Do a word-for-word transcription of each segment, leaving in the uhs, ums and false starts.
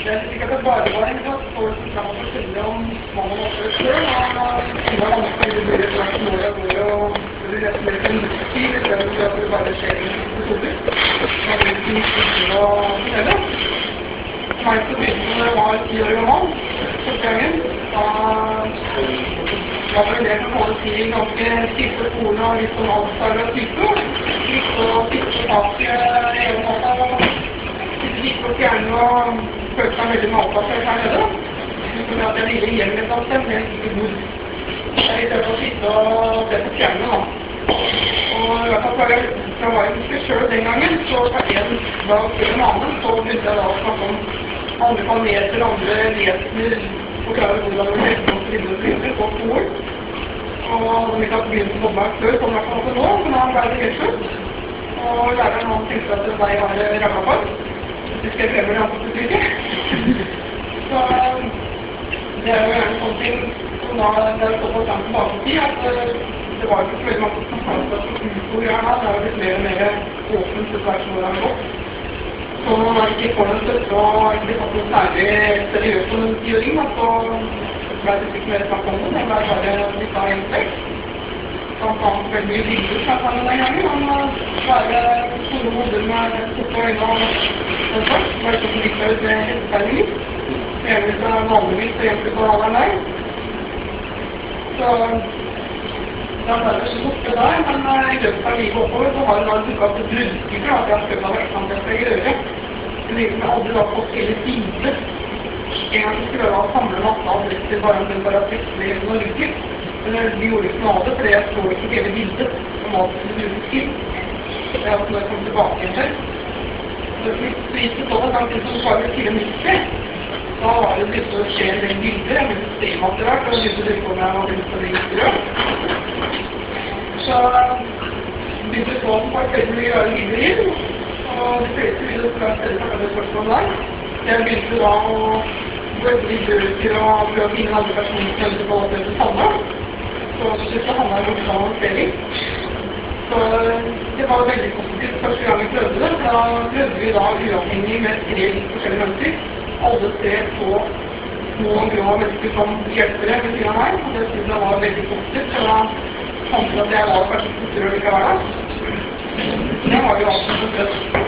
Det er slik at det bare var en plass folk som kan fortelle om mann og måte selv, og enda vanskelig det blir et slags mål av hvor og det blir rett og slett en tid, i stedet for at det bare skjer en episoder. Man blir ikke mye å fortelle. For meg så begynte når jeg var ti år gammel, første gangen, da var det det som holde si ganske stifte skolen og litt sånn avstarret type, litt å sitte på taket i en måte, sitte litt på fjernen og følte meg veldig malplassert her nede. Fordi at jeg ville hjem et annet sted, men jeg visste ikke hvor. Jeg gikk til å sitte og se på fjernene da. Og i hvert fall fra jeg, fra jeg ikke selv den gangen, så var en dag før en annen, så begynte jeg da å snakke om andre planeter, andre vesener, forklare hvordan det var helst og så videre og så videre på skolen. Og de ikke hadde begynt å jobbe her før, sånn i hvert fall også nå, men han ble det helt slutt. Og læreren han tenkte at det var rammapar. Det skal jeg prøve det andre uttrykket. Så det er jo gjerne sånne ting som da det er såpass langt tilbake i tid at det var ikke så veldig mange som kanskje som utgår her da. Det er jo litt mer og mer åpent til hvert som det har gått. Så når man ikke får den støtte og ikke blir tatt noe særlig seriøst om en teori, så ble det ikke mer snakk om det. Det ble bare litt av en tekst. Blant annet veldig mye bilder fra sammen den gangen, om bare store hoder med sorte øyne og den slags. Bare så som likte ut med hesteterninger. Fremlig fra vanligvis og hjelp ut av alderen der. Så da ble det så borte der, men i løpet av livet oppover så har det da dukket opp et bruddstykker at jeg har prøvd av hvertfall jeg skal gjøre. Det blir som jeg aldri da fått hele bildet. En gang så skulle jeg da samle masse adresser bare om den bare tekstlig og lykker. Men vi gjorde ikke noe av det, fordi jeg så ikke hele bildet om alt som skulle brukes til. Det er også når jeg kom tilbake igjen her. Så gikk det sånn at han til som var fire minutter, da var det begynt å skje en del bilder. Jeg begynte å se materialt, og jeg begynte å drive på meg og begynte å bli inspirert. Så begynte jeg så på folk veldig mye rare bilder inn, og de fleste ville fra stedet for det spørsmålet der. Så jeg begynte da å gå etter i bøker og prøve å finne andre personer som heldig på å prøve det samme. Så til slutt så handlet det om annonsering. Så det var veldig positivt første gang vi prøvde det, for da prøvde vi da uavhengig med tre litt forskjellige mennesker. Alle tre så små og grå mennesker som hjelpere ved siden av meg, og det synes jeg var veldig positivt, for da fant jeg at jeg var kanskje ikke så ikke var der. Det var jo alltid så søtt.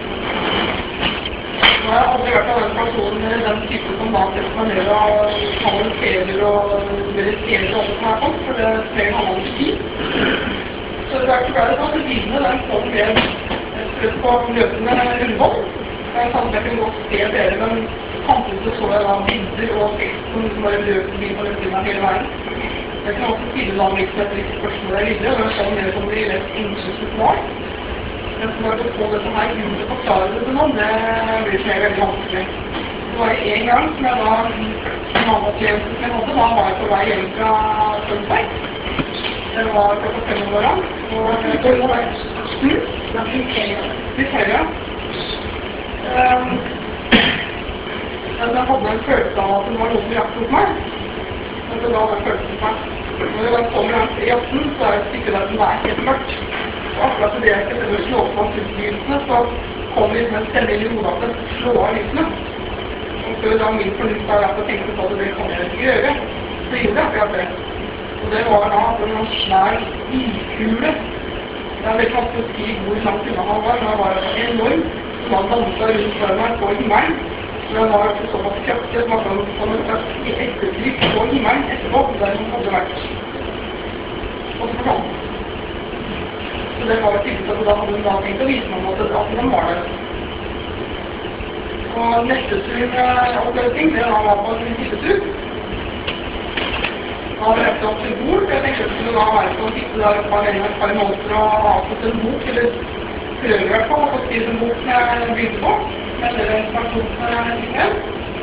Nå har jeg aldri vært av den personen, den type som da setter meg ned og kanaliserer og veriserer alt som er sånt, for det trenger man alltid tid. Så det er ikke bare sånn at bildene den kom med strøtt på løpende rundbånd. Jeg fant at jeg kunne godt se dere, men samtidig så jeg da bilder og tekst som liksom bare løp forbi på løpene hele veien. Jeg kan også stille da litt med hvilke spørsmål jeg ville, og det er sånn mer som blir lett enkelt svar. Men som bare å få dette her ut og forklare det til noen, det blir for meg veldig vanskelig. Det var en gang som jeg da, en annen opplevelse som jeg hadde, da var jeg på vei hjem fra Tønsberg. Det var klokka fem om morgenen, og jeg går over hm? Det er Victoria. Victoria. Um, jeg hadde en følelse av at det var noe som jaktet mot meg. Men det var den følelsen på meg. Når jeg kommer her i aften, så er det et stykke der som er helt mørkt. Og akkurat til det jeg skal prøve å slå på lysene, så kommer liksom en stemme inn i hodet at det slår av lysene. Og før da min fornuft da jeg tenkte på det, det kan jeg ikke gjøre. Så gjorde jeg akkurat det. Og det var da at det var en svær iskule. Det er veldig vanskelig å si hvor langt unna han var, men han var altså enorm. Som han danset rundt for meg på himmelen. Men han var såpass kraftig at man kan få en slags ettertrykk på himmelen etterpå, der han hadde vært. Og så forsvant. Så det var tydeligvis at da hadde hun da tenkt å vise meg at, at den var der. Og neste tur-oppløsning, det da var på en tippetur. Da hadde jeg rept opp til bord, for jeg tenkte at det skulle da være på å sitte der et par, et par måneder og avslutte en bok, eller prøve i hvert fall å få skrive en bok når jeg begynte på, med det informasjonssystem.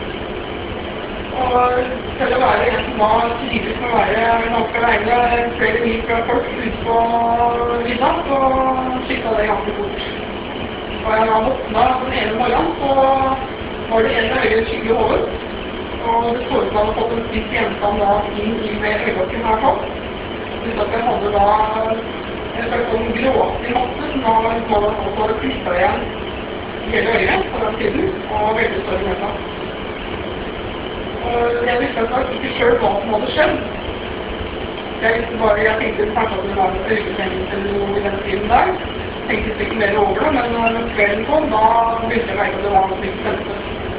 Og til å være en som var trives med å være ganske alene flere mil fra folk ute på vidda, så skiftet det ganske fort. Og jeg da våkna den ene morgenen, så var det en av øyet skikkelig hodet. Og det så ut som jeg hadde fått en spiss gjenstand da inn i med øyelokken her sånn. Uten at jeg hadde da en slags sånn gråaktig masse som da man også hadde klippet igjen hele øyet på den siden, og veldig større med seg. jeg visste faktisk ikke selv hva som hadde skjedd. Jeg visste bare, jeg tenkte kanskje at det var en øyebetennelse eller noe i den tiden der. Jeg tenkte ikke mer over det, men når kvelden kom, da begynte jeg å merke at det var noe som ikke stemte.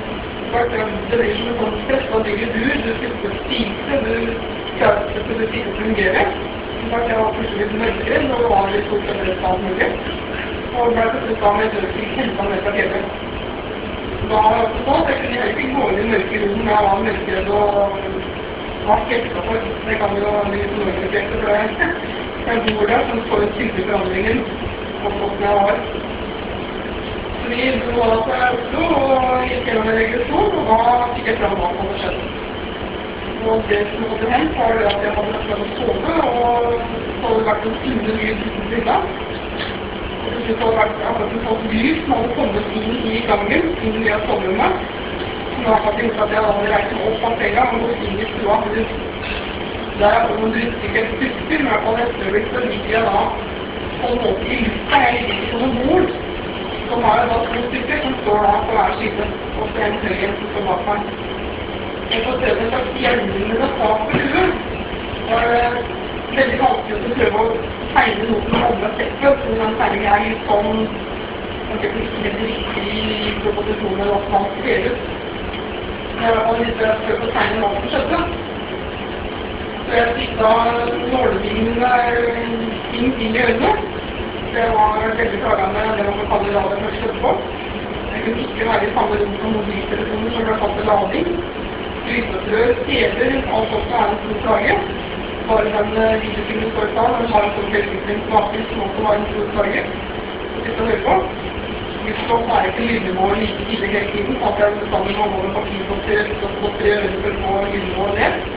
Det blir som en sånn stresset digger dur, du slutter å spise, du klarer ikke å sitte og fungere. Jeg var plutselig litt mørkredd, og det var litt stort sett rett alt mulig. Og ble plutselig da med dødslig hentet ned fra T V. Da var det også sånn at jeg kunne heller ikke gå inn i mørke rom, jeg var mørkredd og var skrettet for. Det kan jo bli litt mørkredd, for jeg, jeg bor der, som så ut sydlig forandringen, og hvordan jeg var. Så vi dro da til Oslo og gikk gjennom en regresjon, og da fikk jeg fram hva som hadde skjedd. Og det som hadde hendt var det at jeg hadde vært med å sove, og så hadde det vært en sunne lyd uten brilla. Og til slutt hadde det vært akkurat en sånn lyd som hadde kommet inn i gangen, inn i soverommet, som da hadde gjort at jeg hadde reist meg opp av senga og gått inn i stua. Der jeg hadde noen ikke puster, men i hvert fall et øyeblikk så ligger jeg da på en måte i lufta. Jeg ligger ikke på noen bord. Så har jeg da to stykker som står da på hver side, og så en høy en som står bak meg. Jeg får prøve en slags hjelmende tak på huet. Det var veldig vanskelig å prøve å tegne noe som alle har sett før, for den tegningen er litt sånn, kanskje ikke helt riktig i proposisjonen eller hva man ser ut. Men jeg har litt prøvd å tegne hva som skjedde. Så jeg fikk da nålelignende ting inn i øynene. Det var veldig plagende det man kan kalle radioen først etterpå. Jeg kunne ikke være i samme rom som mobiltelefoner som ble tatt til lading. Lysnøtrør, teler, alt også er en stor plage. Bare den videofilmen står i stad, den har en sånn velutring på baken som også var en stor plage. Så sitte og høre på. Lysnøtrør er ikke lydnivået like ille hele tiden, så at jeg bestandig må gå med papirbokser og spotter i øret for å få lydnivået ned.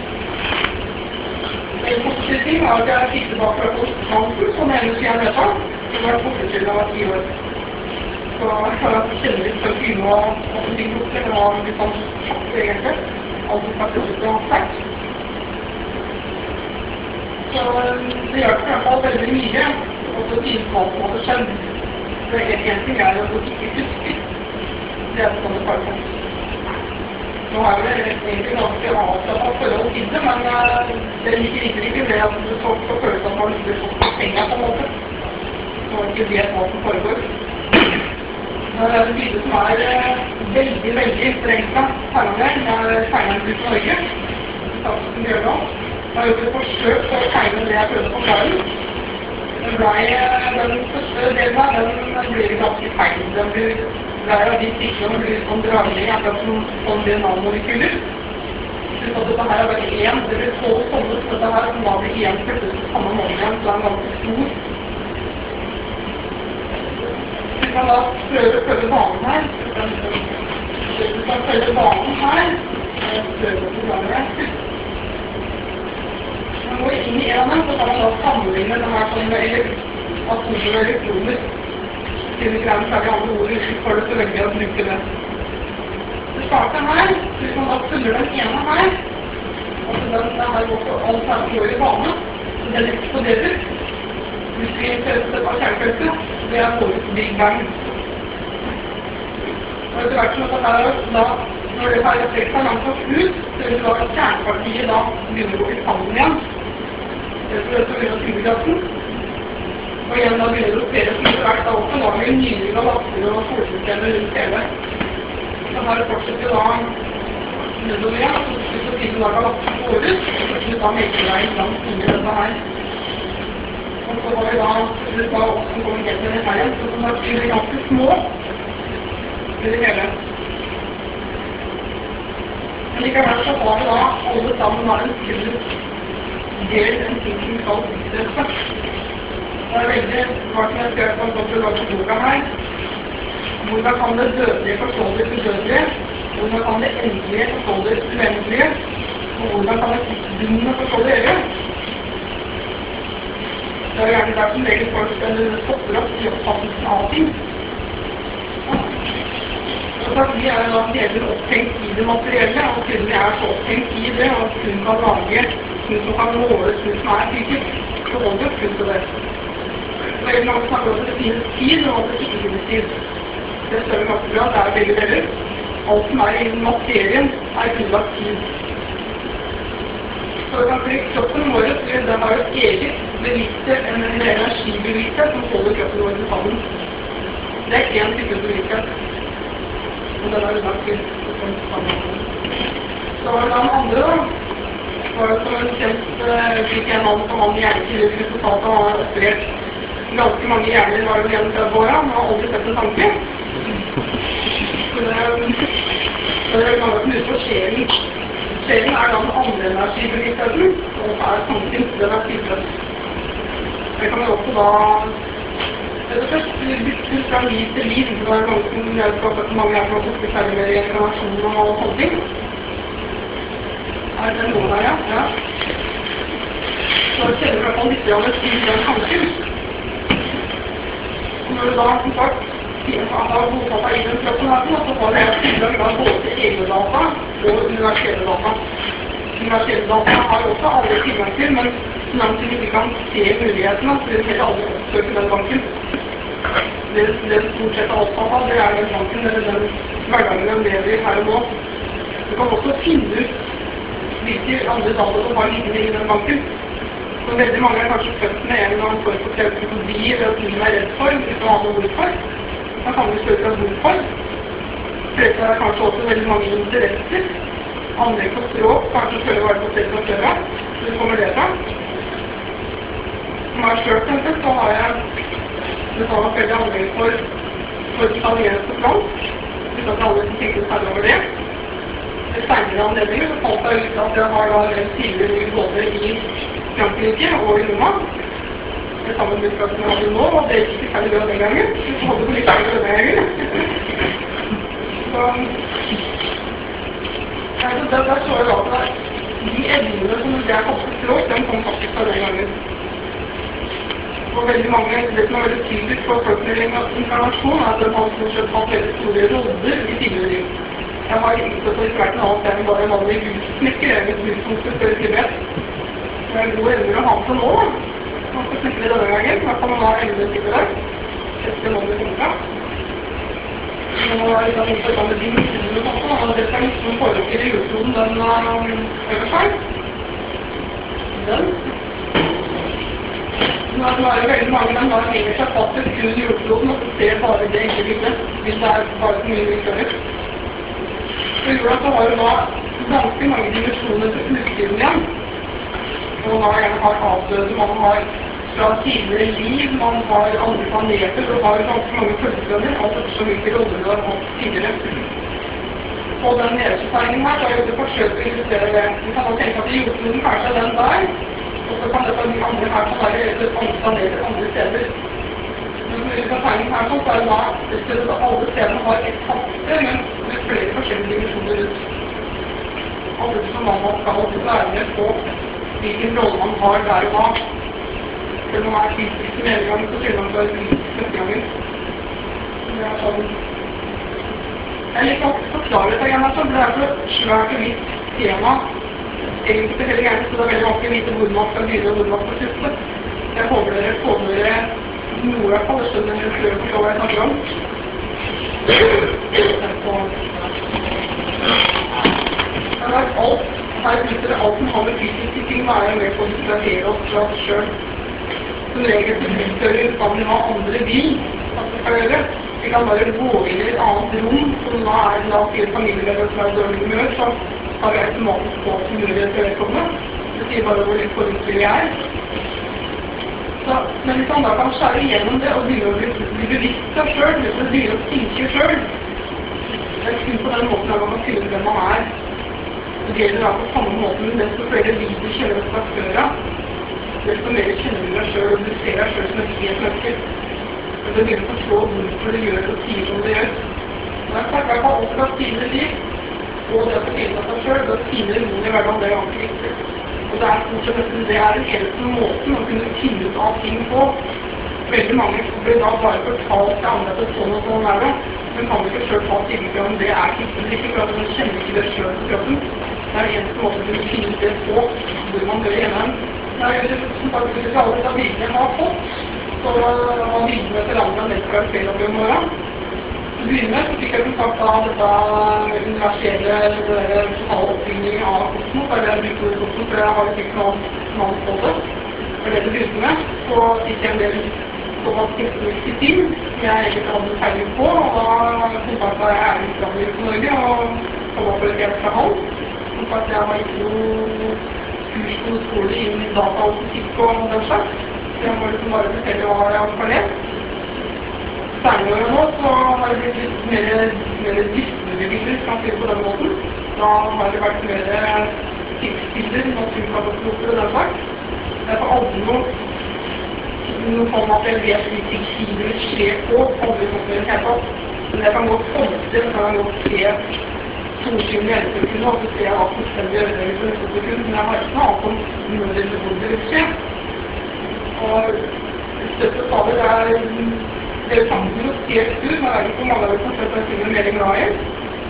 En positiv ting er at jeg fikk tilbake fra Postmansen, som jeg ellers igjen vet av, som var borte siden jeg var ti år. Så jeg har kjennet litt for fyne og åtte ting borte, det var litt sånn kjapt egentlig. Alt som faktisk slutter å ha sterkt. Så det hjelper i hvert fall veldig mye, og så synes hva som hadde skjedd. Det er en ting er at du ikke husker. Det er sånn det tar på. Nå har vi egentlig ganske avslappet forhold til det, men det liker ikke med at du så på følelsen at man ligger sånn på senga på en måte. Så man ikke vet hva som foregår. Det er en bilde som er veldig, veldig forenklet tegnet. Det er tegnet ut av Norge. Takk som gjør det. Jeg har gjort et forsøk på å tegne det jeg prøvde å forklare. Den, ble, den første delen av den blir ganske feil. Den blir hver av de stikkene blir sånn dragning, akkurat som sånn D N A-molekyler. Så dette her er bare én, det blir tolv sånne som dette her, som da blir én flyttet på samme måte igjen, så det er ganske stor. Vi kan da prøve å følge banen her. Vi kan følge banen her. Jeg prøver å forklare det. Når man går inn i en av dem, så kan man da sammenligne den her sånn med atomer og elektroner. Siden ikke er noe særlig andre ord for det, så velger jeg å bruke det. Det starter her, så hvis man da følger den ene her, og så den, den her går på alt her går i bane, så den eksploderer. Hvis vi ser på dette kjernefeltet, det er vårt Big Bang. Og etter hvert som dette her, da, når det her trekker seg langt nok ut, så vil da kjernepartiet da begynne å gå i sammen igjen. Det er så begynner å suge gassen. Og igjen da begynner det å rotere som etter hvert da også, da har vi nyere galakser og solsystemer rundt hele. Så her fortsetter da nedover igjen, og så slutt å finne da galakser på året, og så slutt da melkeveien langt inni dette her. Og så har vi da slutt da også som kommer helt ned her igjen, så som da blir det ganske små i det hele. Men likevel så har vi da alle sammen da en felles del, en ting som skal utstresse. Det er veldig hva som jeg skrev på en sånn lage boka her. Hvordan kan det dødelige forstå det udødelige? Hvordan kan det endelige forstå det uendelige? Og hvordan kan det tidsbundne forstå det evige? Det er gjerne der som regel folk stopper opp i oppfattelsen av ting. Og så vi er da delvis opphengt i det materielle, og siden vi er så opphengt i det, og kun kan lage noe som kan måles, noe som er fysisk, så holder vi kun til det. Veldig mange snakker om at det finnes tid, og at det ikke finnes tid. Det står vi ganske bra, det er begge deler. Alt som er i materien er underlagt tid. For eksempel kroppen vår, den har et eget bevissthet, en energibevissthet som holder kroppen vår sammen. Det er en type bevissthet. Og den er lagt til sammen. Så var det den andre da. Det var som en kjent fikk en mann som hadde hjernekirurgisk og sa at han har operert ganske mange hjerner, var det gjennom tretti år, han har aldri sett en tanke. Så det er mange som husker på sjelen. Sjelen er den andre energibevisstheten, og så er tanken, den er tidløs. Det kan vi også da rett og slett bytte fra liv til liv. Det er mange som jeg skal sett mange her som har borte særlig med reinkarnasjon og sånne ting. Er det noen her, ja? Ja. Så kjenner du i hvert fall litt til den tanken. Og når du da, som sagt, har bosatt deg i den kroppen her, så har det tilgang da både egne data og universelle data. Universelle data har også alle tilgang til, men så langt til vi kan se mulighetene, så vil vi aldri oppsøke den banken. Det, det stort sett er opptatt av, det er den banken, eller den hverdagen den lever i her og nå. Du kan også finne ut hvilke andre data som har liggende i den banken. Så veldig mange er kanskje født med en eller annen form for klaustrofobi eller at noen er redd for, uten å ha noe hvorfor. Da kan vi spørre seg hvorfor. Fleste er kanskje også veldig mange interesser. Andre på språk, kanskje føler å være på stedet fra før av. Hvor kommer det fra? Som meg selv, for eksempel, så har jeg betalt meg veldig anlegg for, for italiensk og fransk. Uten at alle som tenker særlig over det. Det senere anledninger så falt jeg ut at jeg har da en tidligere både i Frankrike og i Roma. Det samme budskap som jeg hadde nå, og det gikk ikke særlig bra den gangen. Vi hadde på litt særlig denne gangen. Så, ja, så der, der så jeg da at de evnene som jeg hadde på språk, den kom faktisk fra den gangen. Og veldig mange, det som er veldig typisk for folk med inkarnasjon, er at de har stort sett hatt veldig store roller i tidligere liv. Jeg har ikke så vært en annen sted enn bare en vanlig hussnekker, eller et huspunktet før i Tibet. Det er gode evner å ha på nå, da. Man skal snakke det denne gangen, da kan man ha evner til det. Etter noen det kommer fra. Men man har liksom ikke sånn med dimensjoner og sånt, og det skal liksom foregår i jordkloden, den øver seg. Den. Nå er det veldig mange, den bare henger seg fast et kun i jordkloden, og så ser bare det enkle bildet. Hvis det er bare så mye vi større. Så jorda så har jo da ganske mange dimensjoner til utsiden igjen. Og man har gjerne har avdøde, man har fra tidligere liv, man har andre planeter, og har ganske mange følgestrømmer, alt ettersom hvilke roller du har hatt tidligere. Og den nederste tegningen her, så har jeg jo forsøkt å illustrere det. Vi kan også tenke at i jordkloden kanskje er den der, og så kan dette de andre her kan være andre planeter, andre steder. Men når vi kan tegne her sånn, så er det da et sted at alle stedene har et faktor, men med flere forskjellige dimensjoner ut. Alt ettersom man skal være med på hvilken rolle man har der og da. Selv om man er fysisk den ene gangen, så skylder man seg fysisk neste gangen. Det er sånn. Jeg liker å forklare dette igjen, altså, for det er så svært og vidt tema. Egentlig så heller gjerne, så det er veldig vanskelig å vite hvor man skal begynne og hvor man skal slutte. Jeg håper dere får med dere noe i hvert fall, jeg skjønner dere prøver å forstå hva jeg snakker om. Det er alt. Her ute alt som har med fysiske ting, da er jeg med på å distrahere oss fra oss selv. Som regel så utfører kan vi ha andre vil at vi skal gjøre. Vi kan bare gå inn i et annet rom, som da er la oss si et familiemedlem som er dårlig humør, så har vi automatisk på som gjør det til vedkommende. Det sier bare hvor litt forryktig vi er. Så, men hvis man da kan skjære igjennom det og begynne å bli, bli bevisst seg selv, hvis man begynner å tenke selv, det er kun på den måten at man kan finne ut hvem man er. Det gjelder da på samme måte, men desto flere liv du kjenner deg fra før av, desto mer kjenner du deg selv, og du ser deg selv som et helt menneske. Og du begynner å forstå hvorfor du gjør og sier som du gjør. Og jeg snakker i hvert fall alt fra tidligere liv, og det å finne seg selv, det å finne roen i hverdagen, det er ganske viktig. Og det er stort sett nesten, det er den eneste måten å kunne finne ut av ting på. Veldig mange blir da bare fortalt til andre at det sånn og sånn er det, men kan du ikke selv ta stilling til om det er kristen ikke, for at man kjenner ikke det selv på kroppen. Det er den eneste måten å kunne finne ut det på, hvor man hører hjemme. Det er jo som sagt ikke alle disse bildene jeg har fått, så man bilder med til andre mennesker hver fredag i morgen. Til å begynne med så fikk jeg kontakt av dette universelle, eller det totale oppbygging av kosmos, eller jeg brukte det kosmos, for jeg har ikke noe navn på det. For det til å begynne med, så fikk jeg en del såkalt tekniske ting som jeg egentlig hadde peiling på, og da kontaktet jeg Erling Strandvik på Norge, og kom opp et helt fra han. Som sagt, jeg har ikke noe kurs på skole innen data og fysikk og den slags, så jeg må liksom bare fortelle hva jeg har lest. Senere nå så har det blitt litt mer, mer dystende bilder, kan si på den måten. Da har det vært mer krigsbilder, naturkatastrofer og den slags. Det er for aldri noe, noe sånn at jeg vet hvilke krigsbilder skjer på, aldri sånn i det hele tatt. Men jeg kan godt tolke det, kan jeg godt se solskyene i hele sekunden, og så ser jeg hva fullstendig ødeleggelse i neste sekund, men jeg har ikke noe annet om når eller hvor det vil skje. Og støtte stadig, det er det er jo samtidig å se ut, men det er ikke mange av det som slett er filmen mer glad i.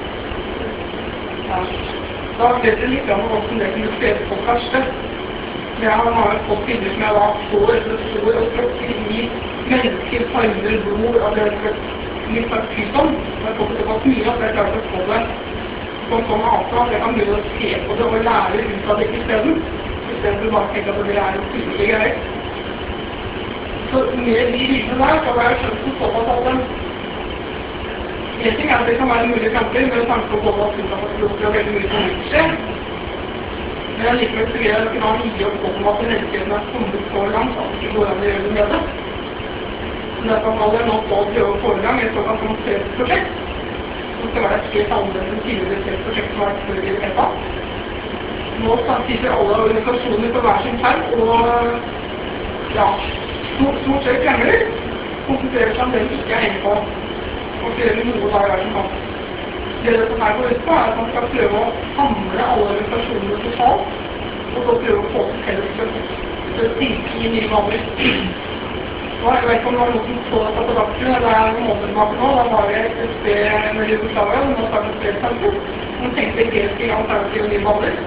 Ja. Da vet dere litt om hvordan det kunne se ut på første. Jeg har fått bilder som jeg da får etter sår og tråkker i mennesker, farger, blod, og det er litt slags pyton. Jeg har fått det såpass mye at jeg klarer å få det på en sånn avstand at jeg kan begynne å se på det og lære ut av det i stedet. I stedet for bare tenke at det er en tidlig greier. Så med de bildene der, så har jeg skjønt som såpass at den en ting er at det kan være en mulig fremtid, med tanke på både naturkatastrofer og veldig mye som vil skje. Men likevel så greier jeg ikke da gi opp om at menneskeheten er kommet så langt at det ikke går an å gjøre det med det. Så derfor holder jeg nå på å prøve å få i gang et såkalt sånn fredsprosjekt, som skal være et helt annerledes enn tidligere fredsprosjekt som har vært før i det hele tatt. Nå sitter alle organisasjoner på hver sin perm, og ja, stort sett kremler, konsentrerer seg om det de ikke er enig på, og så gjør vi noe da i hver sin kant. Det dette her går ut på er at man skal prøve å samle alle organisasjonene totalt, og så prøve å få til felles til å tenke i nye vaner. Jeg vet ikke om det var noen som så dette på dagsgrunn, det er noen måneder tilbake nå, da var det et sted med Jugoslavia, det må starte et fredssenter, som tenkte helt i alternative nye vaner.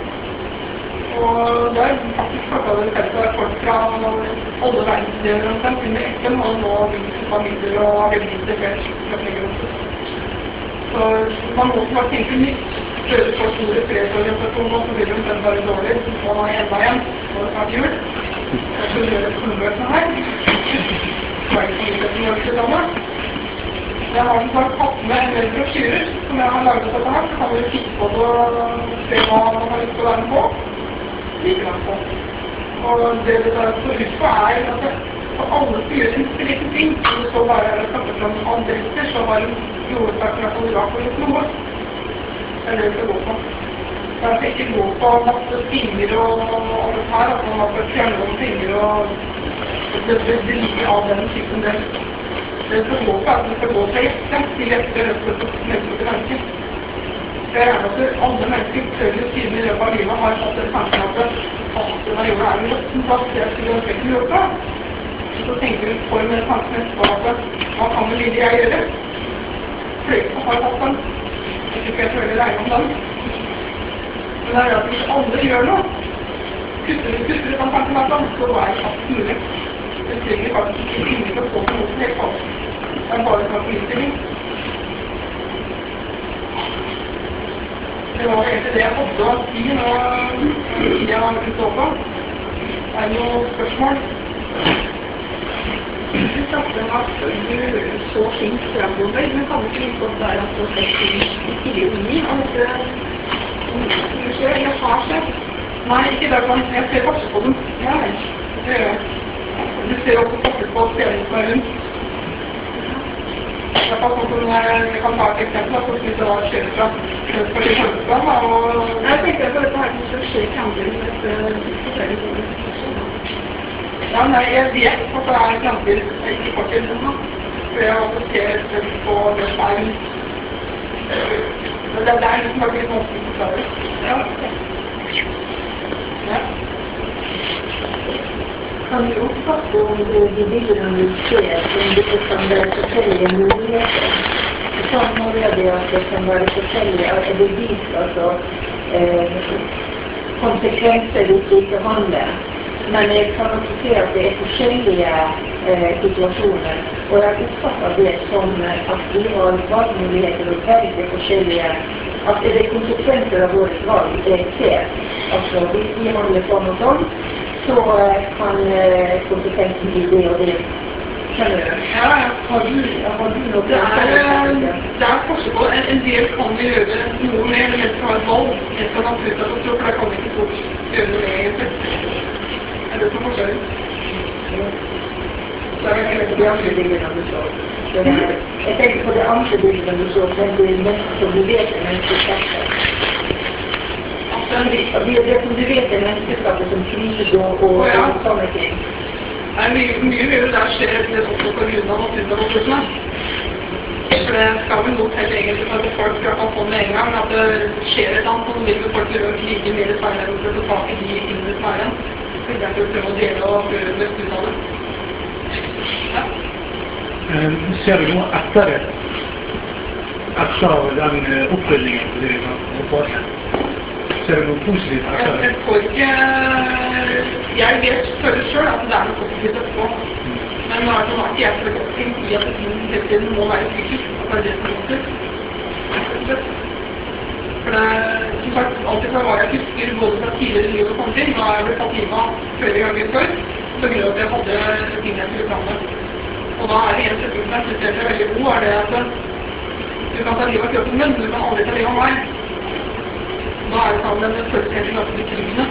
Og det er faktisk klokka det feltet folk fra alle verdensdeler omtrent, under F N har nå begynt familier og har veldig integrert fløktninger. Så man må bare tenke nytt. Før du får store fredsorganisasjoner, så blir det omtrent bare dårlig. Så man har enda igjen, og det er snart jul. Jeg skal gjøre et skolebøkene her. Så er det ikke mye som gjør det sammen. Jeg har som sagt hatt med en del brosjyrer som jeg har laget dette her, så kan du kikke på det og se hva man har lyst til å være med på. Like langt på. Og det det der står ut på er at det, for alle skal gjøre en spesielle ting. Hvis det så bare er å snakke fram adresser, så har en jordsak fra Irak og gjort noe. Det er det det skal gå på. Det er ikke gå på masse finger og alt det her, at man har fått fjerne noen finger og det, det, det ligger av den typen del. Det skal gå på at det skal gå fra hjerte til hjerte, rett og slett mennesker til mennesker. Jeg regner at alle mennesker før i tiden i løpet av livet har hatt en tanke at fasen av jorda er en råtten plass, det skulle jeg ikke gjøre fra. Så tenker vi for med tanken etterpå at hva kan det lille jeg gjøre? Fløyte har hatt den. Jeg tror ikke jeg føler regner om den. Men det er at hvis alle gjør noe, kutter vi kutter den tanken hvert land, så er det faktisk mulig. Det trenger faktisk ikke ingen til å få på noe som helt fast. Det er bare snakk om innstilling. Det var egentlig det jeg hadde å si nå i jeg har ut over. Er det noen spørsmål? Du snakker om at du så fint fremover, men kan du ikke vise oss der at du har sett i tidligere om dette skjer eller har skjedd? Nei, ikke der kan jeg ser forskjell på dem. Ja, det gjør jeg. Du ser også forskjell på scenen som er rundt. Det er sånn som jeg kan ta et eksempel, at hvis det var skjer fra Høyskole i Høyskole, og... Jeg tenker på dette her som skal skje i fremtiden, med dette forskjellige sånne. Ja, nei, jeg vet at det er fremtid, ikke fortid. For jeg også ser på det som er rundt. Det er liksom bare litt vanskelig å forklare. Ja, ja. Kan du oppfatte om de bildene du ser som det kan være forskjellige muligheter? Sånn må det at det kan være forskjellige, er det vis, altså eh, konsekvenser hvis vi ikke handler, Men jeg kan også se at det er forskjellige eh, situasjoner, og jeg oppfatter det som at vi har valgmuligheter og veldig forskjellige, at det er konsekvenser av vårt valg jeg ser. Altså, hvis vi handler sånn og sånn, så eh, kan eh, konsekvensen bli det og det. Skjønner du? Ja, ja. Har du, har du noe Det er, det er forskjell på. En, en del kan vi gjøre noe med, eller helst ha et valg. Jeg skal naturkatastrofe, for der kan vi ikke fort gjøre noe med egentlig. Det er det som er forskjellen. Så er det ikke de andre bildene du så. Jeg tenker på det andre bildene du så, men det er mennesker som du vet er menneskeskapet. Det er det som du vet er menneskeskapet som krig og, og, ja. og sånne ting. Det er mye, mye mye der skjer det også på grunn av naturkatastrofene. For det skal vel noe til egentlig for at folk skal få med en gang, at det skjer et annet, så vil befolkningen gjøre krige mer i Sverige for å få tak i de tingene som er igjen. For eksempel prøve å dele og gjøre det beste ut av det. Ja. Um, ser du noe etter det? Etter den uh, oppryddingen du har fått? Ser du noe positivt etter det? Jeg får ikke... Jeg vet føler selv at det er noe positivt etterpå. Men nå er det ikke jeg for godt tenkt i at ting hele tiden må være sikkert. At det er det som er positivt. For det er, som sagt, alltid fra hva jeg husker, både fra tidligere liv og sånne ting, nå har jeg blitt tatt inn av flere ganger før, så grunn at jeg hadde ting jeg skulle fram med. Og da er det en setning som jeg synes er veldig god, er det at du kan ta livet av kroppen min, men du kan aldri ta livet av meg. Da er det sånn at den føles helt ganske betryggende.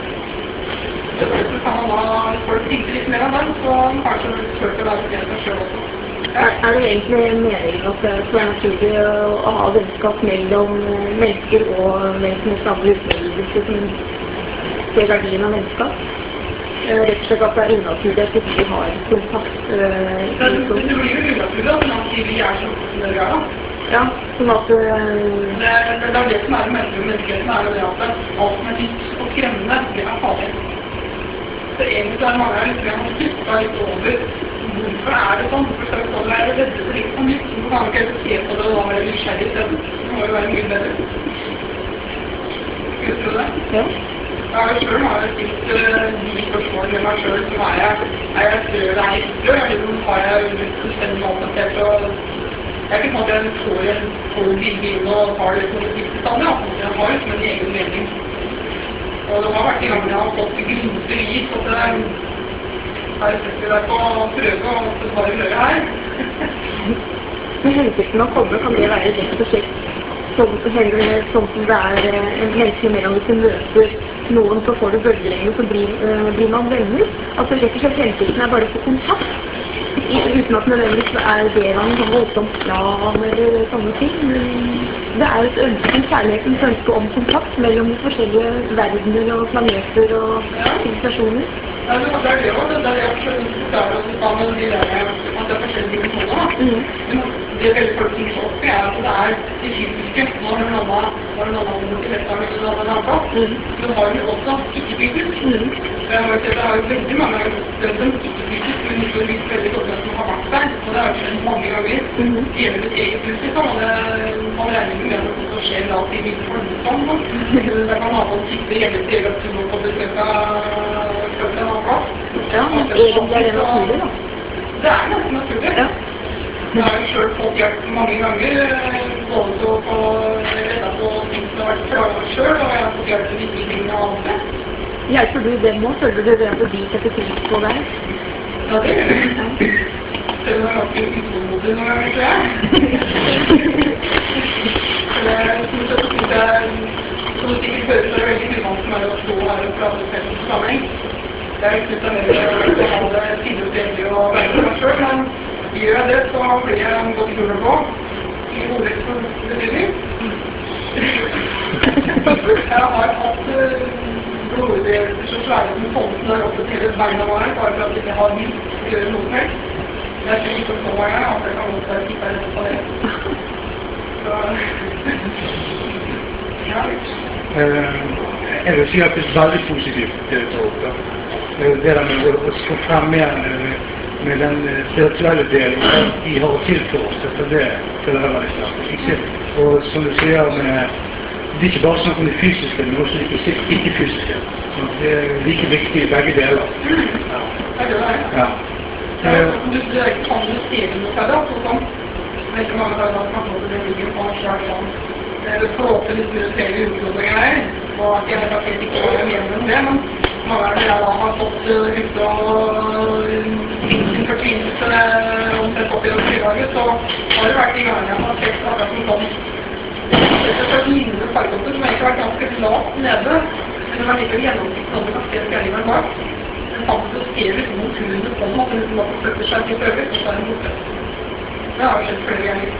Så kan man da, hvis folk tenker litt mer av den, så kanskje det blir følt å være med seg selv også. Er, er det egentlig meningen at det skal være naturlig å, å ha vennskap mellom mennesker og mennesker med samme utmeldelse som ser verdien av vennskap? Rett og slett at det er unaturlig at vi har kontakt. Øh, det, det, det blir jo unaturlig at man sier vi er som vi er da. Ja, sånn at... Øh, det, det, det er det som er med mennesker og menneskeligheten, er det at alt som er nytt og skremmende, det er farlig. Så egentlig så er mange her litt grann flyttet litt over hvorfor er det sånn, hvorfor skal vi stå der og redde for ting som nytt, hvorfor kan vi ikke se på det og da være nysgjerrig i stedet? Det må jo være mye bedre. Husker du det? Ja. Jeg selv har jeg stilt uh, de spørsmålene med meg selv som er jeg, er jeg sprø eller er jeg ikke sprø? Eller har jeg fullstendig malplassert og jeg er ikke sånn at jeg får en får vilje inn og tar det som et siste stand, jeg har liksom en egen mening. Og det har vært i gang jeg har fått grundig bevis at det her setter vi deg på å prøve og så bare prøve her. Men hensikten med å komme kan det være rett og slett sånn, sånn som det er en menneske mellom hvis du møter noen, så får du bølgelengde, så blir, uh, blir man venner. Altså rett og slett hensikten er bare å få kontakt. I, uten at nødvendigvis er det av en sånn voldsom plan eller sånne ting. Men det er et ønske om kjærlighetens ønske om kontakt mellom de forskjellige verdener og planeter og sivilisasjoner. Ja, det er det også. Det er det jeg forsøker å forklare oss i stedet med de der at det er forskjellige dimensjoner. Mm. Det veldig folk ting så opp i er at det er det fysiske. Nå har du en annen motivasjon eller en annen plass. Mm. Men du har jo også ikke-fysisk. Mm. Jeg har sett, det har jo veldig mange opplevd dem ikke-fysisk, men ikke litt veldig godt som har vært der. Og det har jo skjedd mange ganger. Mm. Hjemme mitt eget hus, liksom. Og det, man regner med at det også skjer alltid i mye forløpsstand. Der kan naboen sitte hjemme til eget tur på besøk av kroppen en annen plass. Ja, men egentlig er det naturlig, da. Det er ganske naturlig. Ja. Jeg har jo selv fått hjelp mange ganger, både til å få redda på ting som har vært plaget selv, og jeg har fått hjelp til viktige ting av andre. Hjelper du dem også? Føler du det at de setter pris på deg? Ja, det gjør jeg. Selv om jeg har ikke utålmodig noen ganger, tror jeg. Jeg synes at det er, som du sikkert hører, så er det veldig uvant for meg å stå her og prate selv på sammenheng. Jeg synes det er mer å ha det stille og trevlig og være for meg selv, men gjør jeg det, så blir jeg godt kjøret på i ordets betydning. Jeg har hatt blodutdelelser så svære som fonten der oppe til hele beina våre, bare for at jeg ikke har vildt å gjøre noe som helst. Jeg tror ikke så mange ganger at jeg kan godt være tippa rett på det. Så... ja. Uh, jeg vil si at det er veldig positivt det du tar opp da. Det der med å stå frem igjen med den spirituelle delen de har å tilføre oss, for det føler jeg veldig sterkt. Ikke, og som du sier med det er ikke bare snakk om det fysiske, men også det ikke-fysiske. Så det er like viktig i begge deler. Ja. Det er det det er. Ja. Det er ikke sånn du ser noe seg da, sånn veldig mange har da snakket om det ligger på slag sånn det flåter litt prioritere utlåte greier, og at jeg har helt ikke vært med om det, men mange av dere da har fått ut og sin fortvinelse omtrent opp i det frilaget, så har det vært i gang jeg har sett akkurat som sånn det er et lignende fargåter som egentlig har vært ganske lavt nede, men det var litt av gjennomsikten og du kan se skjellingen bak. Men faktisk så ser du ikke noen turene på den, at den liksom bare flytter seg til øvrigt, og så er den borte. Det har jo skjedd flere ganger.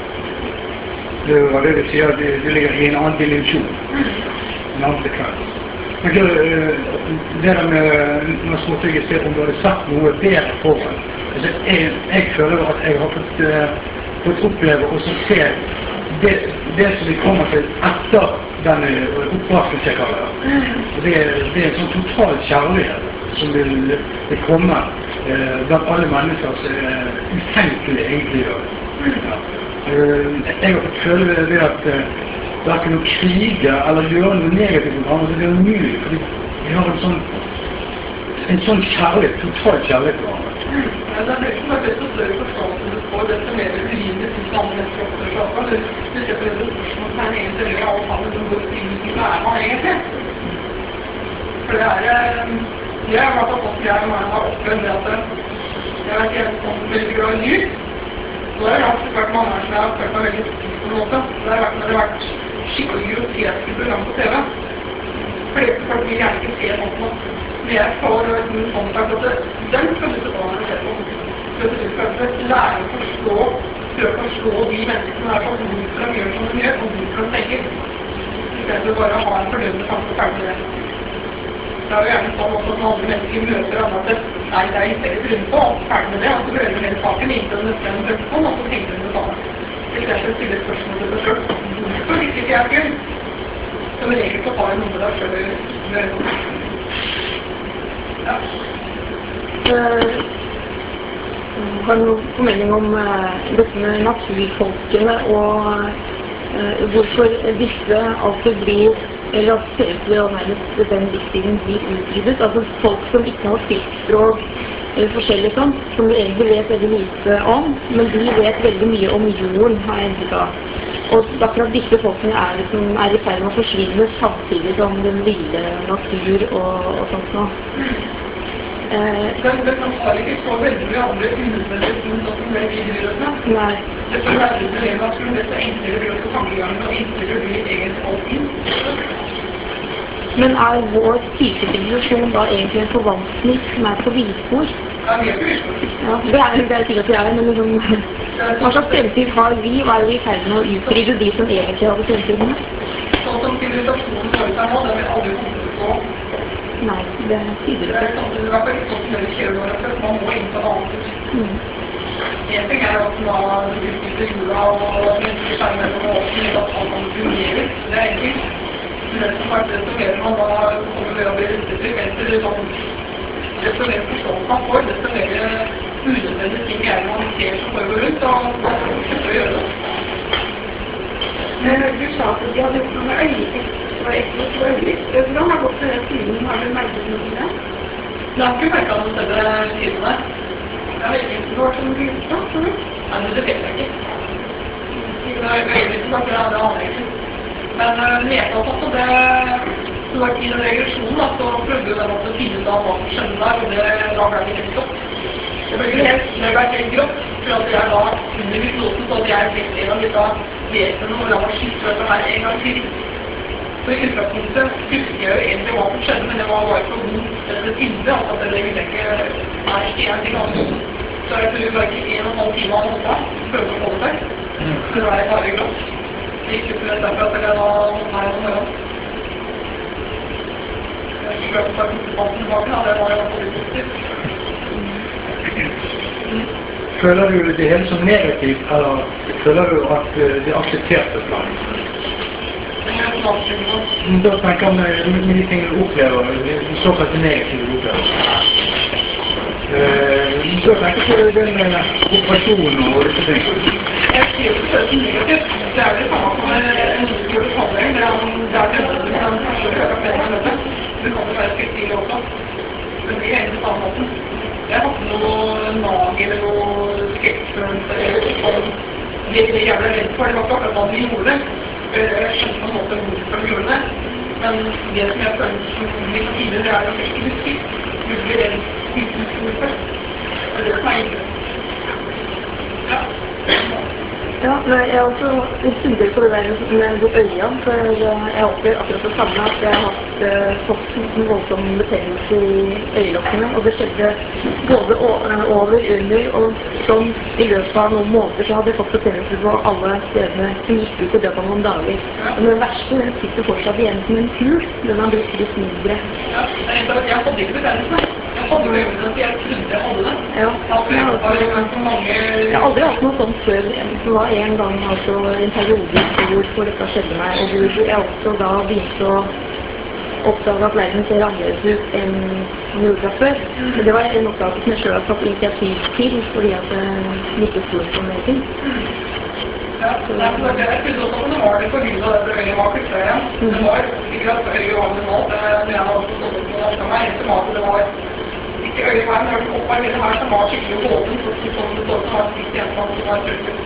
Det var det du sier, det, det ligger i en annen dimensjon, en annen frekvens. Men det, det der med, med småtygge sted, om du hadde satt noe bedre foran, altså jeg, jeg føler at jeg har fått, uh, fått oppleve og så se det, det som vi kommer til etter denne oppbraskelsen jeg kaller det. Det, det er en sånn total kjærlighet som vil, vil komme uh, blant alle mennesker som er utenkelig egentlig gjør. Ja. Jeg har fått føle det at hverken å krige eller gjøre noe negativt med hverandre, det er umulig, fordi vi har en sånn, en sånn kjærlighet, total kjærlighet med hverandre. Ja, det er veldig nok desto større forståelse du får, desto mer urimelig synes du andre mennesker oppfører seg også. Du, du ser på det spørsmålet egentlig gjør alle sammen som går til musikken er man egentlig. For det er, jeg har vært fått jeg og meg har opplevd det at jeg har vært helt sånn veldig glad i lys. Så det har alltid vært mange som jeg har følt meg veldig styrt på en måte. Det har vært når det har vært skikkelig groteske program på T V. Fordi folk vil gjerne ikke se sånt noe. Men jeg får noen sånn sagt at det, den skal du se på når du ser på. For du skal lære å forstå, prøve å forstå de menneskene som er sånn, hvorfor de gjør som de gjør, og hvorfor de tenker. I stedet for bare å ha en fordømmende tanke ferdig med det. Det er jo gjerne sånn også at når andre mennesker møter andre at det, nei, det er ikke litt rundt på, og ferdig med det, og så prøver vi hele saken inntil den neste en drømte på, og så tenker vi det samme. For eksempel stille spørsmål til seg selv. Hvorfor liker ikke jeg gøy? Som regel så har jeg noe med deg selv å gjøre. Ja. Uh, har du noen formening om uh, dette med naturfolkene og uh, hvorfor disse alltid blir eller at ser ut til å nærmest den livsstilen blir utryddet. Altså folk som ikke har skriftspråk eller forskjellig sånn, som du egentlig vet veldig lite om, men de vet veldig mye om jorden, har jeg inntrykk av. Og akkurat disse folkene er, liksom, er i ferd med å forsvinne samtidig som den ville natur og, og sånt noe. Eh, den, den har ikke så veldig mye andre unødvendige ting sånn som det vi bryr oss med. Nei. Desto lærere du lever naturen, desto enklere blir også tankegangen, og enklere blir egentlig alt inn. Men er vår tidsivilisasjon da egentlig en forvaltning som er på vilkår? Ja, vi er på vilkår. Ja, det er det er sikkert vi er, men liksom, hva slags fremtid har vi? Hva er vi i ferd med å utrydde de som egentlig hadde fremtiden? Sånn som sivilisasjonen har ut her nå, det vil aldri komme til å gå. Nei, det tyder Det det er sånn, det er i hvert fall ikke sånn som det skjer over at man må inn på et annet hus. mm. En ting er at man har utnyttet jorda og mennesker seg mellom og åpne, at alt kan fungere. Det er enkelt. Men det som sagt, desto mer man da kommer ved å bli ruttet til, sånn, desto mer forståelse man får, desto mer unødvendige ting er det man ser som foregår rundt, og man får slutte å gjøre det. Du sa at de hadde gjort noe med øyelys. Det var ekkelt og øyelys. Hvordan har gått med det siden? Har du merket noe til det? Jeg har ikke merket noe større siden der. Jeg vet ikke. Hva som blir gjort da, tror du? Nei, men det vet jeg ikke. Siden jeg er øyelyset, da, for det hadde jeg aldri ikke. Men uh, lese og sånt, og det, så da, i den regresjonen da, så prøvde jeg å finne ut av hva som skjedde der, og det da ble det helt grått. Det ble helt, det ble helt grått, for at jeg da under hypnosen, så hadde jeg blitt en av disse vesenene, og la meg skifte dette her en gang til. Så i utgangspunktet husker jeg jo egentlig hva som skjedde, men det var bare så vondt dette tilbudet, altså at det ville ikke være en ting annet. Så jeg tror det var ikke en og en halv time han holdt av, prøvde å holde seg. Så det var bare grått. Det gikk ut rett derfor at jeg da holdt meg om morgenen. Jeg gikk rett og slett tilbake tilbake, da. Det var jo veldig positivt. Føler du det hele som negativt, eller føler du at det er akseptert et plan? Da tenker jeg med, med de tingene du opplever, de såkalte negative du opplever. Uh, da tenker jeg på den operasjonen og disse tingene. Jeg sier jo selvfølgelig negativt. Det er jo det samme som en muskel og tåling. Det er det det jeg ble redd for, det var ikke akkurat hva de gjorde. Jeg skjønte på en måte hvorfor de gjorde det. Men det som jeg føler som litt tidligere er at jeg ikke husker. Jeg blir redd uten hvorfor. Det er det som er ille. Ja. Ja, men jeg er også litt undret på det der med de øya, for jeg opplever akkurat det samme at jeg har hatt, eh, fått en voldsom betennelse i øyelokkene, og det skjedde både o- over, under og sånn i løpet av noen måneder så hadde jeg fått betennelse på alle stedene som gikk ut i løpet av noen dager. Og den verste, den sitter fortsatt igjen som en kul, den har blitt litt mindre. Ja, jeg hadde ikke betennelse. Jeg hadde jo øynene til jeg trodde jeg hadde det. Ja, Jeg hadde jeg har prøvd også- på mange... Jeg har aldri hatt noe sånt før. Det var en gang altså en periode hvor, hvor dette skjedde meg, og hvor jeg også da begynte å oppdage at verden ser annerledes ut enn den gjorde fra før. Men det var en oppdagelse som jeg selv har tatt initiativ til, fordi at jeg ikke sto på mer ting. Ja, nei, men det- jeg trodde også at det var det på grunn av det øyet var kuttet igjen. Det var ikke at øyet var normalt, men jeg har også stått opp og vasket meg, som at det var ikke øyet her, men det var oppe her, her som var skikkelig åpen, så det sånn det så ut som var spitt igjen, som var trøkket.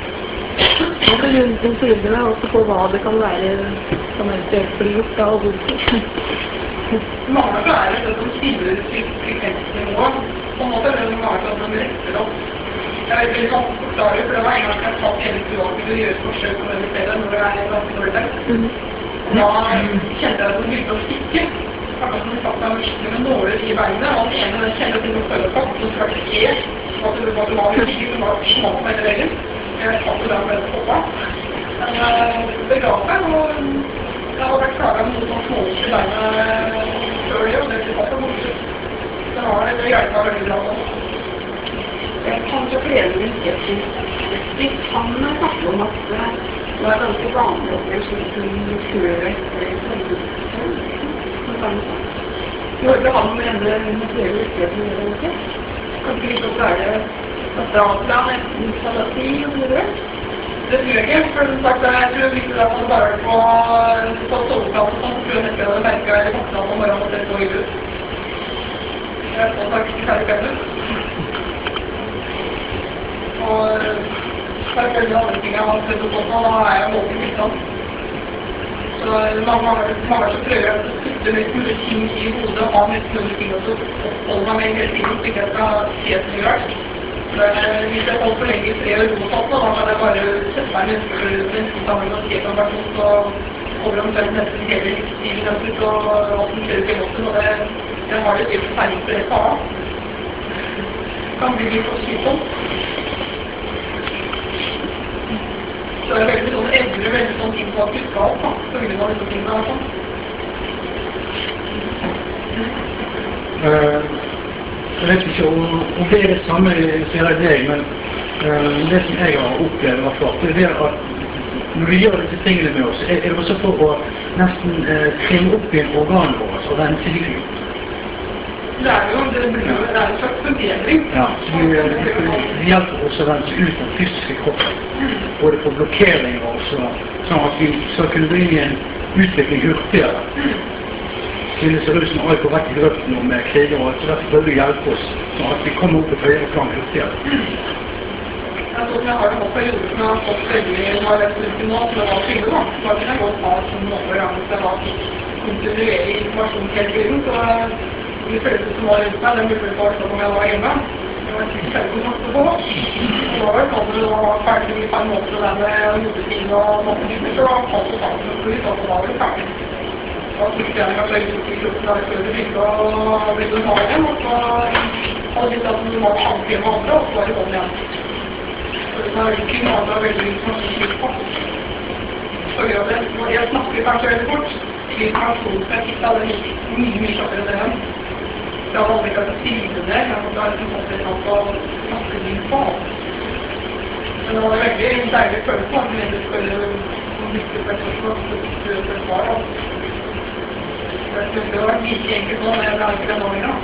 Jeg forundrer forundrer meg også på hva det kan være som eventuelt blir gjort da, og hvorfor. Mange så er det det som stiller frekvensnivået, på en måte, eller det er sånn at de retter opp. Jeg vet veldig vanskelig å forklare, for det var en gang jeg satt hele privaten til å gjøre et forsøk på det stedet når det er ganske dårlig der. Og da kjente jeg at det begynte å stikke. Akkurat som det satt meg skikkelig med nåler i beinene, og den ene den kjente til å følge på, så strax E, at det var det var en skikkelig som var smalt meg til veggen. Jeg satt jo der med det hoppa. Men det ga seg, og jeg har vært klaget med noe sånn småløs i beinet før det, og det ble satt og bortsett. Det var det hjelpet veldig bra også. Kanskje flere mennesker vi kan snakke om at det er ganske vanlig å bli slik før Norge har med denne materielle rettigheten å gjøre det. Kan ikke liksom være at da er nesten salati og så videre? Det tror jeg ikke, for som sagt, jeg tror hvis det hadde bare vært på, på soveplassen, så tror jeg nesten jeg hadde merket eller våknet på morgenen at det så ille ut. Jeg er så sagt ikke særlig bedre. Og selvfølgelig andre ting jeg har prøvd å få på, da er jeg våken tilstand. Så mange ganger så prøver jeg å putte mest mulig ting i hodet og ha mest mulig ting og så oppholde meg med hele tiden, så ikke jeg skal se så mye rart. Hvis jeg holder for lenge i fred og ro og sånt, da kan jeg bare sette meg nesten sammen og se på en person, så over omtrent nesten hele livsstilen nesten, så hva som skjer i måten, og det, jeg har det litt særlig for det på av. Det kan bli litt for slitsomt. Så det er veldig sånn evner, veldig sånn ting som har blitt galt, da, på grunn av disse tingene her sånn. Uh, jeg vet ikke om, om det er det samme som gjelder deg, men uh, det som jeg har opplevd i hvert fall, det er at når vi gjør disse tingene med oss, er det også for å nesten uh, trimme opp i en organ vår og rense de ut. Det er jo, det blir jo, det er en slags forbedring. Ja, så det, det hjelper oss å rense ut den fysiske kroppen, både for blokkeringer også, sånn at vi skal kunne gå inn i en utvikling hurtigere. Siden det ser ut som alt går rett i grøften og med kriger og alt, så derfor bør det hjelpe oss, sånn at vi kommer opp et høyere plan hurtigere. Ja, sånn jeg har det også perioder som jeg har fått veldig, når jeg lest ut nå, som det var skyldig da, så kunne jeg godt ha sånn måte å hvis jeg da fikk kontinuerlig informasjon hele tiden, så de følelser som var rundt meg, den burde få sånn om jeg var hjemme. Det var ikke selv kontakt på. Det var vel sånn at det var ferdig på en måte der med jodeting og sånne ting, så falt det sammen og flyt, og så var det ferdig. Da tok jeg kanskje ut i fjorten dager før det begynte å bli normal igjen, og så hadde vi tatt noe mat samtidig med andre, og så var det sånn igjen. Så det var ikke noe annet veldig informasjonsfylt på. Så gjør det. Jeg snakker kanskje veldig fort. Informasjonen som jeg fikk da, den gikk mye, mye kjappere enn det igjen. Så jeg hadde aldri klart å skrive det, jeg måtte ha liksom fått det sånn å snakke litt på. Men det var en veldig deilig følelse, at vi skulle lytte på et spørsmål, så fikk du et svar. Det har vært like enkelt nå, men jeg har ikke det nå lenger.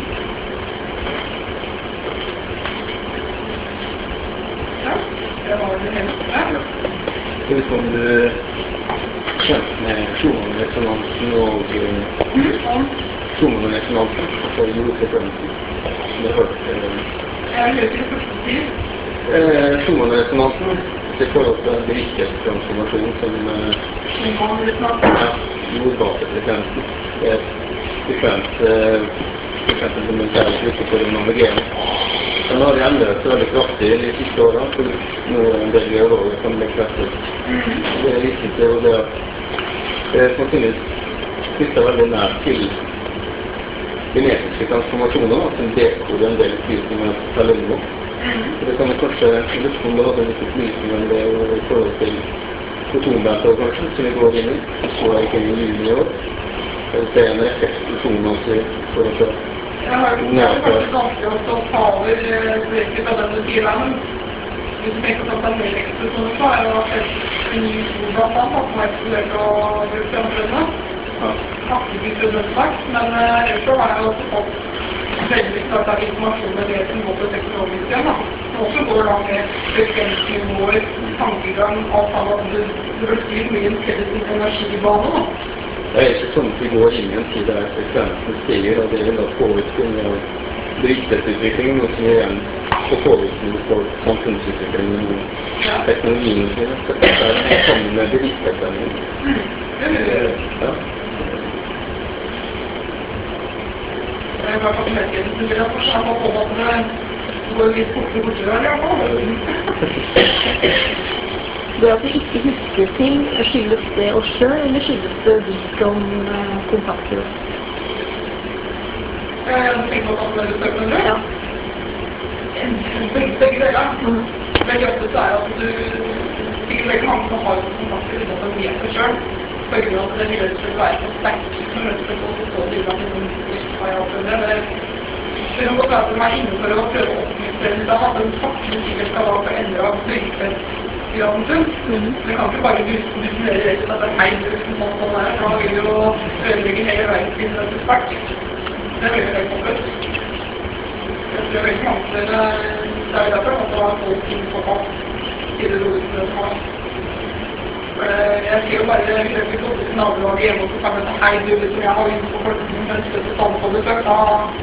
Ja, det var det hele. Ja. Jeg vet ikke om du er kjent med Schumann-resonansen og Mm. Schumann-resonansen og jordfrekvensen. Det har hørt. Jeg hørte det første tid. Eh, Schumann-resonansen i forhold til berikelsestransformasjon som eh, man vil snakke. ja, jordbasefrekvensen. Det er frekvens, eh, frekvensen som en særlig slutter for en navigering. Den har endret seg veldig kraftig de siste årene, for nå er en del geologer som legger vekt på. Det viser seg jo det at det er sannsynligvis knyttet veldig nært til genetiske transformasjoner, da, som dekoder en del opplysninger på cellenivå. Så det kan jeg kanskje lukke om det hadde litt opplysninger om det i forhold til protonbenter kanskje, som vi går inn i. Så er ikke i juni i år. Jeg vil se en rekke eksplosjoner også i forhold til Jeg har jo faktisk vanskelig å ta over brekket av den du sier der, men hvis du tenker på at det er mer eksplosjoner, så har jeg jo sett en ny jordblant annet, som har eksplodert og brukt fremtredende. Aktivt og dødsvakt, men ellers så har jeg jo også fått veldig klart av informasjon med det som går på teknologisk igjen, da. Som også går da med frekvensnivåer, tankegang, alt sammen, at det blir mye en felles energibane, da. Det er ikke sånn at vi går inn i en tid der frekvensen stiger, og det vil da påvirke en berikelsesutvikling, noe som igjen får påvirkning på samfunnsutviklingen og teknologien sin. Så dette er sammen med bevissthetsendring. Ja. Jeg har fått medtjenesten til at jeg må få at det går litt fortere og fortere, i hvert fall. Det at vi ikke husker ting, skyldes det oss selv, eller skyldes det de som eh, kontakter oss? Jeg tenker på at det er søkende. Ja. Begge begge deler. Mhm. Veldig ofte så er det at du sikkert veldig mange som har kontakter uten at de vet det selv. På grunn av at det vil rett og slett være så sterkt. Så rett og slett også så til at noen ikke har jeg opplevd det. Men det kan godt være at de er inne for å prøve å opplyse det. Da hadde en saklig sikkert skal da få endre av bevissthetsgraden sin. Mhm. Det kan ikke bare definere rett og slett at det er hei, du liksom sånn sånn der. Da vil jo ødelegge hele verdensbildet etter hvert. Det blir jo helt håpløst. Jeg tror veldig mange flere, det er jo derfor at det var folk ting såpass tidligere rolig som det som var. Jeg ser jo bare hvis jeg skal gå til nabolaget hjemme og så kan jeg si hei du, liksom jeg har lyst på folketiden for en støtte stand på besøk, da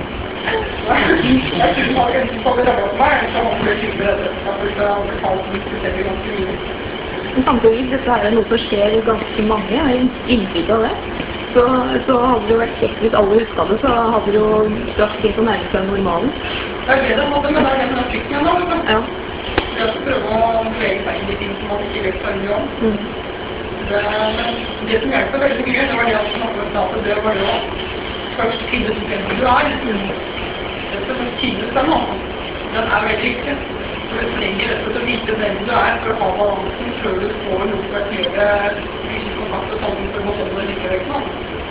jeg tror man enten så hadde rammet meg, eller så har man flere typer redskap, for det har betalt og diskutert ganske mye. Men samtidig, dette er noe som skjer ganske mange, jeg har inntrykk av det. Så, så hadde det jo vært kjekt hvis alle husket det, så hadde det jo straks begynt å nærme seg normalen. Det er det det måtte, men det er det som er frykten igjen da, vet du. Ja. Det er å prøve å bevege seg inn i ting som man ikke vet så mye om. Mm. Det, men det som hjelper veldig mye, det var det at man snakker det var det å først finne ut hvem du er. Rett og slett finne ut den også. Den er veldig viktig. For du trenger rett og slett å vite hvem du er for å ha balansen før du får noe som er mer fysisk kontakt og sånn for å beholde likevekten.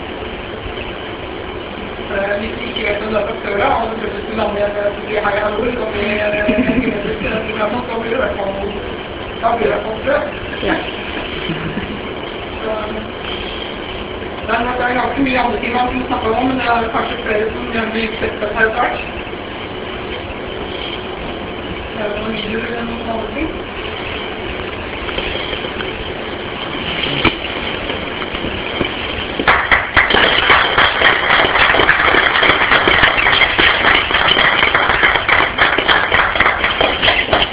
Hvis du ikke vet hvem du er fra før av, og du prøver å lande igjen med å si hei, hallo, og bli genetisk i dette programmet, så blir det i hvert fall da blir det i hvert fall strøk. Ja. Det er ganske mye andre ting man kunne snakke om, men det er kanskje flere som gjerne blir sett på her etter hvert. Det er jo noen videoer eller noen andre ting.